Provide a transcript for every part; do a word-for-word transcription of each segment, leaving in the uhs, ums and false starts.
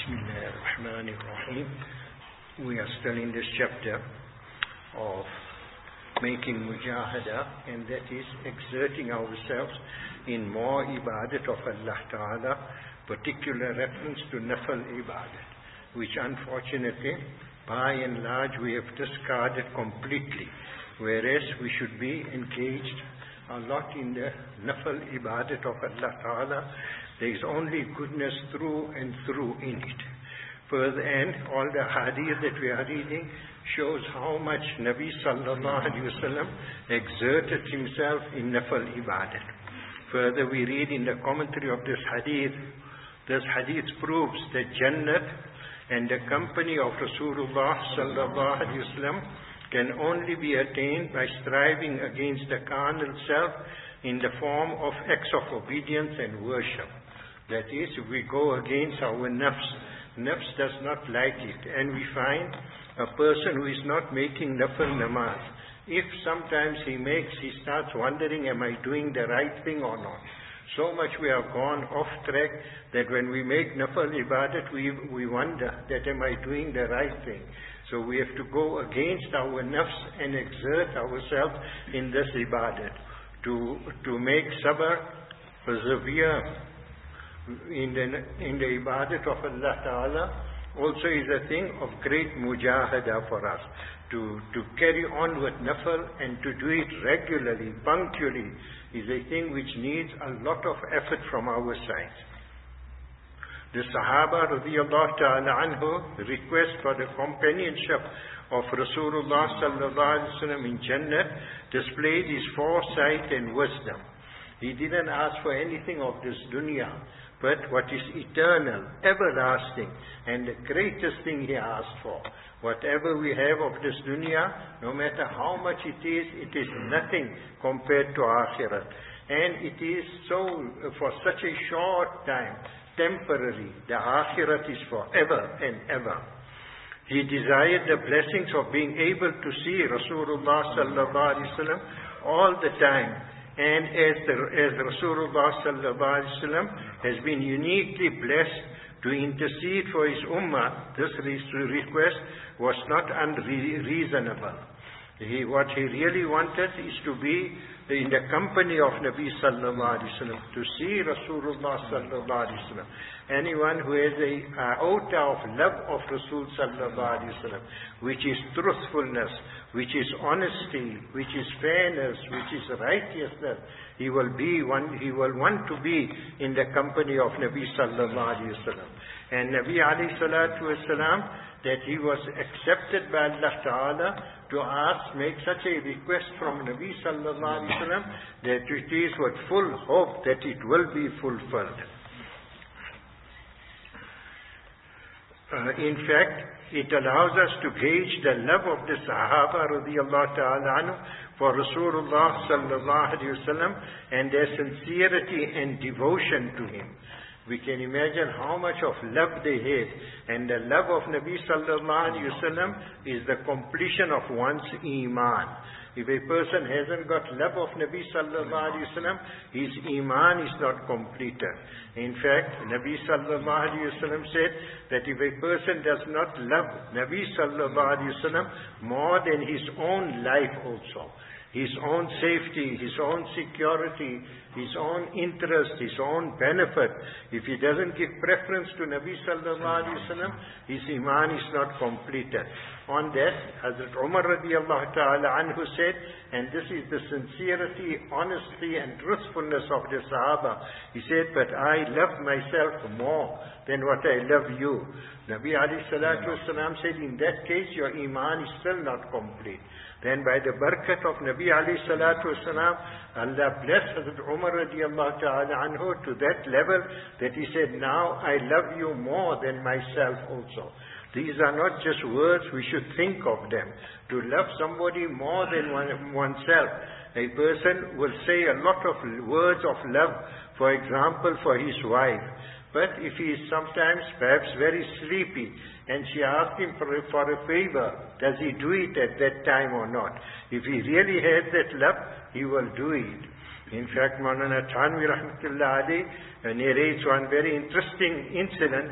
Bismillah ar-Rahman ar-Rahim. We are still in this chapter of making mujahada, and that is exerting ourselves in more ibadat of Allah Ta'ala, particular reference to nafal ibadat, which unfortunately by and large we have discarded completely, whereas we should be engaged a lot in the nafal ibadat of Allah Ta'ala. There is only goodness through and through in it. Further, and all the hadith that we are reading shows how much Nabi Sallallahu Alaihi Wasallam exerted himself in nafal ibadat. Further, we read in the commentary of this hadith, this hadith proves that Jannat and the company of Rasulullah Sallallahu Alaihi Wasallam can only be attained by striving against the carnal self in the form of acts of obedience and worship. That is, if we go against our nafs, nafs does not like it, and we find a person who is not making nafal namaz, if sometimes he makes, he starts wondering, am I doing the right thing or not? So much we have gone off track that when we make nafal ibadat, we, we wonder that am I doing the right thing? So we have to go against our nafs and exert ourselves in this ibadat. To, to make sabr, persevere in the, in the ibadat of Allah Ta'ala also is a thing of great mujahada for us. To, to carry on with nafal and to do it regularly, punctually, is a thing which needs a lot of effort from our side. The Sahaba radiyallahu ta'ala anhu request for the companionship of Rasulullah sallallahu alaihi wasallam in Jannah displayed his foresight and wisdom. He didn't ask for anything of this dunya, but what is eternal, everlasting, and the greatest thing he asked for. Whatever we have of this dunya, no matter how much it is, it is nothing compared to Akhirat. And it is so, for such a short time, temporary. The Akhirat is forever and ever. He desired the blessings of being able to see Rasulullah sallallahu alaihi wasallam all the time. And as, the, as Rasulullah sallallahu alaihi wasallam has been uniquely blessed to intercede for his ummah, this request was not unreasonable. He, what he really wanted is to be in the company of Nabi sallallahu alaihi wasallam, to see Rasulullah sallallahu alaihi wasallam. Anyone who has a uh, iota of love of Rasul sallallahu alaihi wasallam, which is truthfulness, which is honesty, which is fairness, which is righteousness, he will be one. He will want to be in the company of Nabi sallallahu alaihi wasallam. And Nabi alayhi salatu wasalam, that he was accepted by Allah Ta'ala to ask, make such a request from Nabi sallallahu alaihi wasallam, that it is with full hope that it will be fulfilled. Uh, in fact, it allows us to gauge the love of the Sahaba radiyallahu ta'ala anhu for Rasulullah sallallahu alaihi wasallam and their sincerity and devotion to him. We can imagine how much of love they had, and the love of Nabi sallallahu alaihi wasallam is the completion of one's iman. If a person hasn't got love of Nabi sallallahu alaihi wasallam, his iman is not completed. In fact, Nabi sallallahu alaihi wasallam said that if a person does not love Nabi sallallahu alaihi wasallam more than his own life also, his own safety, his own security, his own interest, his own benefit, if he doesn't give preference to Nabi sallallahu alaihi wasallam, his iman is not completed. On that, Hazrat Umar radiyallahu ta'ala anhu said, and this is the sincerity, honesty and truthfulness of the Sahaba. He said, but I love myself more than what I love you. Nabi alayhi salatu wasalam said, in that case your iman is still not complete. Then by the barakat of Nabi alayhi salatu wasalam, Allah blessed Hazrat Umar radiyallahu ta'ala anhu to that level that he said, now I love you more than myself also. These are not just words, we should think of them. To love somebody more than one, oneself. A person will say a lot of words of love, for example, for his wife. But if he is sometimes perhaps very sleepy and she asks him for a, for a favor, does he do it at that time or not? If he really has that love, he will do it. In fact, Maulana Thanvi rahmatullah alayhi narrates one very interesting incident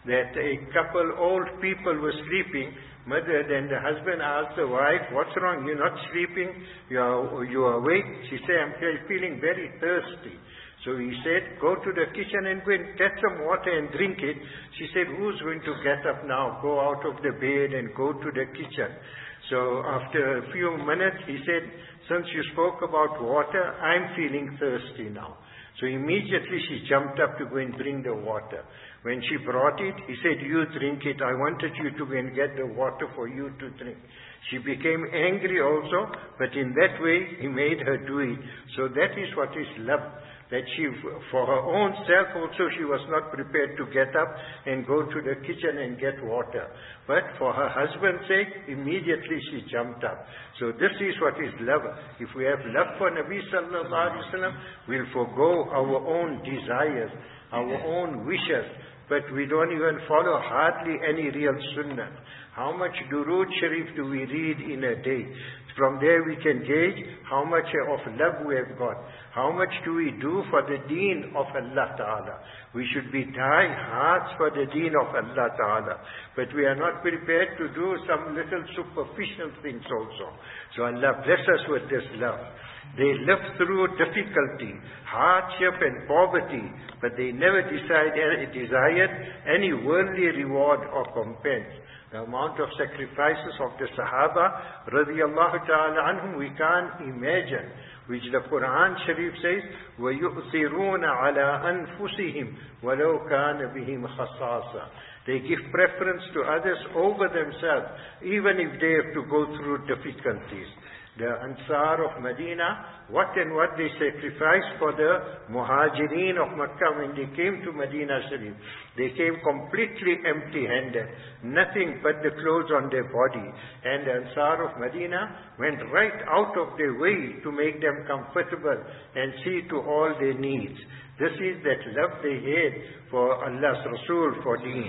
that a couple old people were sleeping. Mother, then the husband asked the wife, what's wrong? You're not sleeping? You are, you are awake? She said, I'm feeling very thirsty. So he said, go to the kitchen and go and get some water and drink it. She said, who's going to get up now, go out of the bed and go to the kitchen? So after a few minutes, he said, since you spoke about water, I'm feeling thirsty now. So immediately she jumped up to go and bring the water. When she brought it, he said, you drink it. I wanted you to go and get the water for you to drink. She became angry also, but in that way, he made her do it. So that is what is love. That she, for her own self also, she was not prepared to get up and go to the kitchen and get water. But for her husband's sake, immediately she jumped up. So this is what is love. If we have love for Nabi sallallahu alaihi wasallam, we'll forgo our own desires, our own wishes, but we don't even follow hardly any real sunnah. How much Durood Sharif do we read in a day? From there we can gauge how much of love we have got. How much do we do for the deen of Allah Ta'ala? We should be die hearts for the deen of Allah Ta'ala. But we are not prepared to do some little superficial things also. So Allah bless us with this love. They lived through difficulty, hardship and poverty, but they never decided, desired any worldly reward or compense. The amount of sacrifices of the Sahaba, radiallahu ta'ala anhum, we can't imagine, which the Quran Sharif says, وَيُؤْثِرُونَ عَلَىٰ أَنفُسِهِمْ وَلَوْ كَانَ بِهِمْ خَصَاصًا. They give preference to others over themselves, even if they have to go through difficulties. The Ansar of Medina, what and what they sacrificed for the Muhajirin of Makkah when they came to Medina Sharif. They came completely empty-handed, nothing but the clothes on their body. And the Ansar of Medina went right out of their way to make them comfortable and see to all their needs. This is that love they had for Allah's Rasul, for Deen.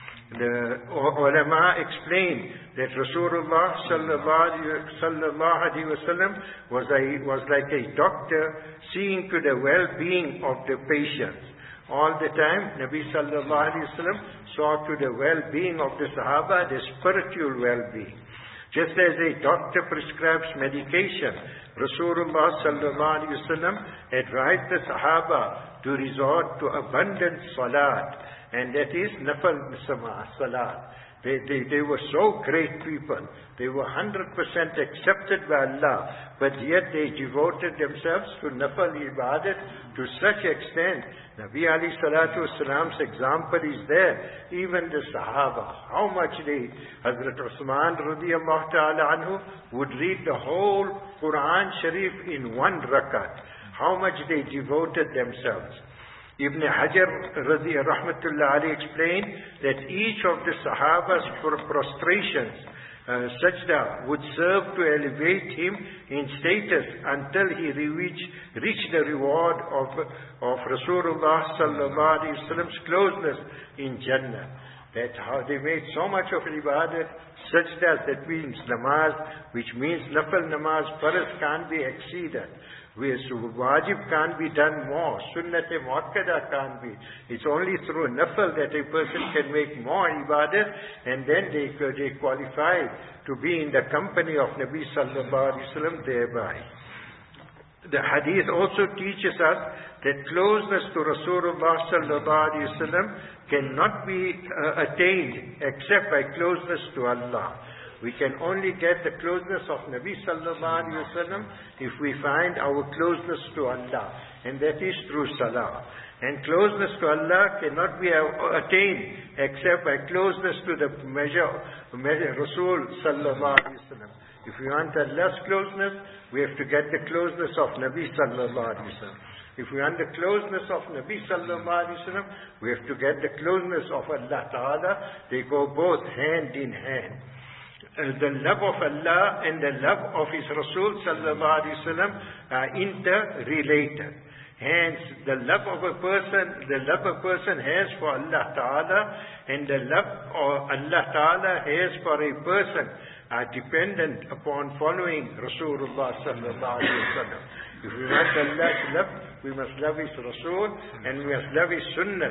The ulama explained that Rasulullah sallallahu alaihi wasallam was a was like a doctor seeing to the well-being of the patients. All the time, Nabi sallallahu alaihi wasallam saw to the well-being of the Sahaba, the spiritual well-being. Just as a doctor prescribes medication, Rasulullah sallallahu alaihi wasallam advised the Sahaba to resort to abundant salat. And that is nafal salat. They, they, they were so great people. They were one hundred percent accepted by Allah. But yet they devoted themselves to nafal ibadat to such extent. Nabi alayhi salatu wasalam's example is there. Even the Sahaba, how much they, Hazrat Usman radiyallahu ta'ala anhu would read the whole Quran Sharif in one rakat. How much they devoted themselves. Ibn Hajar rahmatullah alayhi explained that each of the Sahaba's prostrations, uh, sajda, would serve to elevate him in status until he reach, reached the reward of, of Rasulullah sallallahu alayhi wasallam's closeness in Jannah. That how they made so much of ibadat, sajda, that means namaz, which means nafal namaz, faraz can't be exceeded. Where wajib can't be done more. Sunnat-e muakkada can't be. It's only through nafal that a person can make more ibadat, and then they, they qualify to be in the company of Nabi sallallahu alaihi wasallam thereby. The hadith also teaches us that closeness to Rasulullah sallallahu alaihi wasallam cannot be uh, attained except by closeness to Allah. We can only get the closeness of Nabi sallallahu alaihi wasallam if we find our closeness to Allah, and that is through salah. And closeness to Allah cannot be attained except by closeness to the measure, measure Rasul sallallahu alaihi wasallam. If we want Allah's closeness, we have to get the closeness of Nabi sallallahu alaihi wasallam. If we want the closeness of Nabi sallallahu alaihi wasallam, we have to get the closeness of Allah Ta'ala. They go both hand in hand. Uh, the love of Allah and the love of His Rasul sallallahu alaihi wasallam are interrelated. Hence, the love of a person, the love a person has for Allah Ta'ala and the love of Allah Ta'ala has for a person are dependent upon following Rasulullah sallallahu alaihi wasallam. If we want Allah's love, we must love His Rasul and we must love His Sunnah.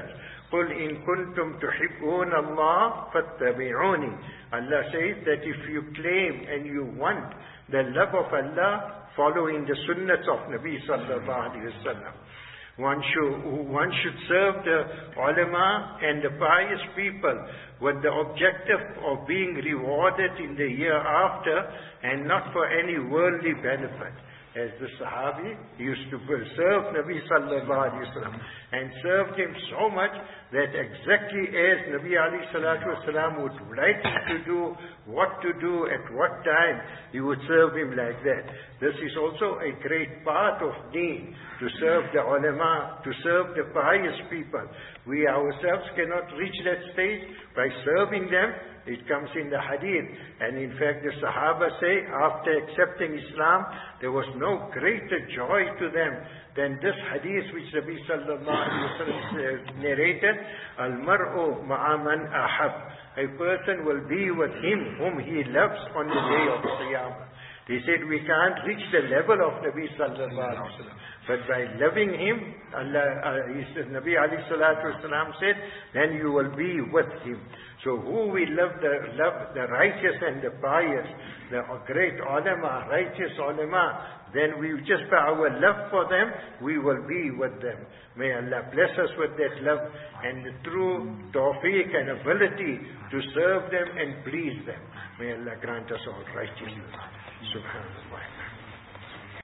قُلْ إِن كُنْتُمْ تُحِبُّونَ اللَّهَ فَاتَّبِعُونِي. Allah says that if you claim and you want the love of Allah, following the sunnahs of Nabi sallallahu alayhi wa sallam. One should, one should serve the ulama and the pious people with the objective of being rewarded in the hereafter and not for any worldly benefit. As the Sahabi used to serve Nabi sallallahu alayhi wa sallam and served him so much that exactly as Nabi alayhi salatu wasalam would like him to do, what to do, at what time, he would serve him like that. This is also a great part of deen, to serve the ulama, to serve the pious people. We ourselves cannot reach that stage by serving them. It comes in the hadith. And in fact, the Sahaba say, after accepting Islam, there was no greater joy to them than this hadith which Nabi sallallahu alayhi wa sallam narrated, Al-mar'u ma'a man ahab. A person will be with him whom he loves on the day of Qiyamah. They said we can't reach the level of Nabi sallallahu alayhi wa sallam, but by loving him, Allah, uh, he said, Nabi alayhi salatu wasalam said, then you will be with him. So who we love, the love the righteous and the pious, the great ulama, righteous ulama, then we just by our love for them, we will be with them. May Allah bless us with that love and the true tawfiq and ability to serve them and please them. May Allah grant us all righteousness. Subhanallah.